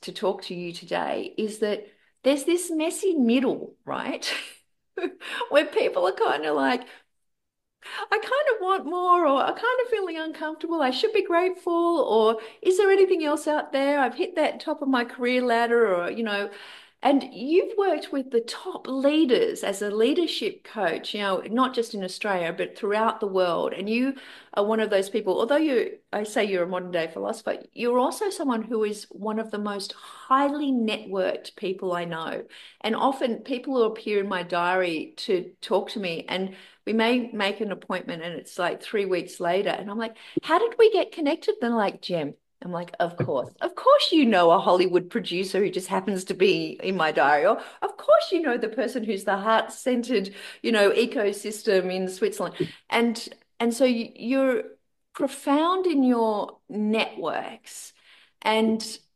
to talk to you today is that there's this messy middle, right? Where people are kind of like, I kind of want more, or I kind of feeling uncomfortable. I should be grateful, or is there anything else out there? I've hit that top of my career ladder, or, and you've worked with the top leaders as a leadership coach, not just in Australia, but throughout the world. And you are one of those people, although I say you're a modern day philosopher, you're also someone who is one of the most highly networked people I know. And often people will appear in my diary to talk to me, and we may make an appointment and it's like 3 weeks later. And I'm like, how did we get connected? They're like, Jem. I'm like, of course. Of course, you know a Hollywood producer who just happens to be in my diary. Or of course, you know the person who's the heart-centered, ecosystem in Switzerland. And so you're profound in your networks. And